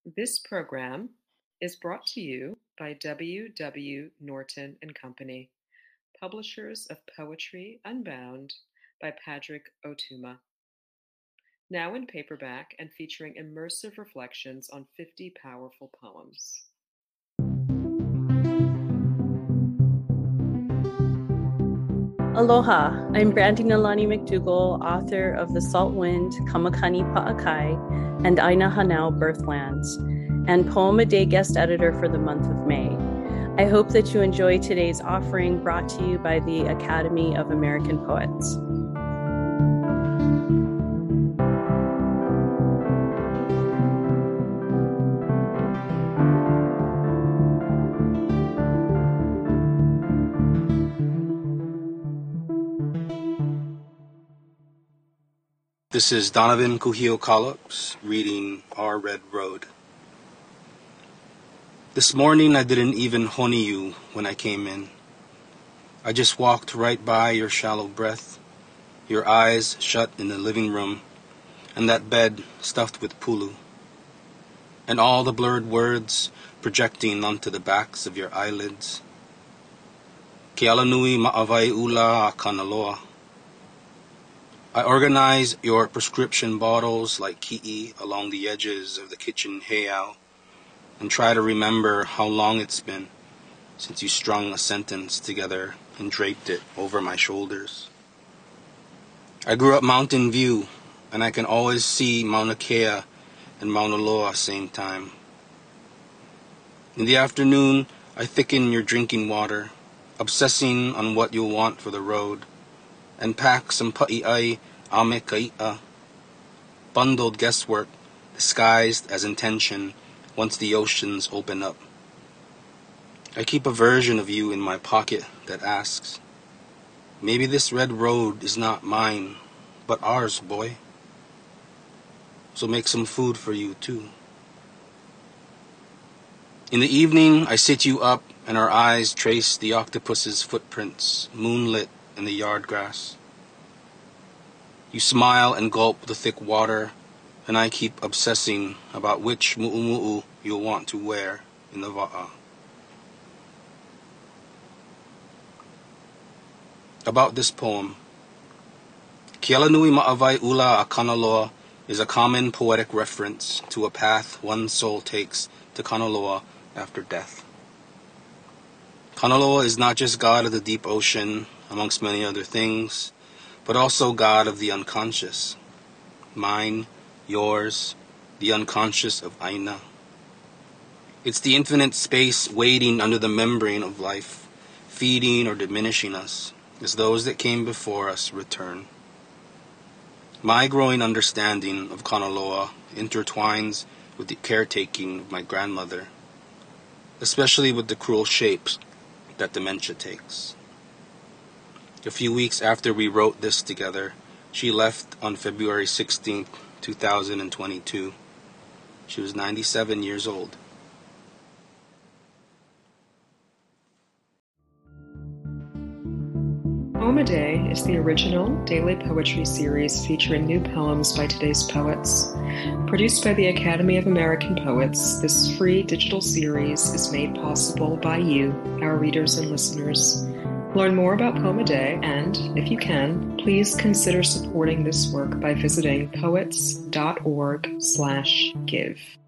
This program is brought to you by W. W. Norton and Company, publishers of Poetry Unbound by Padraig Ó Tuama. Now in paperback and featuring immersive reflections on 50 powerful poems. Aloha, I'm Brandy Nalani McDougall, author of The Salt Wind, Kamakani Pa'akai, and Aina Hanau Birthlands, and Poem a Day guest editor for the month of May. I hope that you enjoy today's offering brought to you by the Academy of American Poets. This is Donovan Kuhio Collops reading Our Red Road. This morning I didn't even honi you when I came in. I just walked right by your shallow breath, your eyes shut in the living room, and that bed stuffed with pulu, and all the blurred words projecting onto the backs of your eyelids. Ke ala nui ma'awai ula a Kanaloa. I organize your prescription bottles like ki'i along the edges of the kitchen heiau and try to remember how long it's been since you strung a sentence together and draped it over my shoulders. I grew up Mountain View, and I can always see Mauna Kea and Mauna Loa same time. In the afternoon, I thicken your drinking water, obsessing on what you'll want for the road, and pack some pa'i'ai ame ka'i'a, bundled guesswork disguised as intention once the oceans open up. I keep a version of you in my pocket that asks, maybe this red road is not mine, but ours, boy. So make some food for you, too. In the evening, I sit you up and our eyes trace the octopus's footprints, moonlit in the yard grass. You smile and gulp the thick water, and I keep obsessing about which mu'umu'u you'll want to wear in the wa'a. About this poem, Ke ala nui ma'awai ula a Kanaloa is a common poetic reference to a path one soul takes to Kanaloa after death. Kanaloa is not just God of the deep ocean, amongst many other things, but also God of the unconscious. Mine, yours, the unconscious of Aina. It's the infinite space waiting under the membrane of life, feeding or diminishing us, as those that came before us return. My growing understanding of Kanaloa intertwines with the caretaking of my grandmother, especially with the cruel shapes that dementia takes. A few weeks after we wrote this together, she left on February 16th, 2022. She was 97 years old. Poem a Day is the original daily poetry series featuring new poems by today's poets. Produced by the Academy of American Poets, this free digital series is made possible by you, our readers and listeners. Learn more about Poem a Day and, if you can, please consider supporting this work by visiting poets.org/give.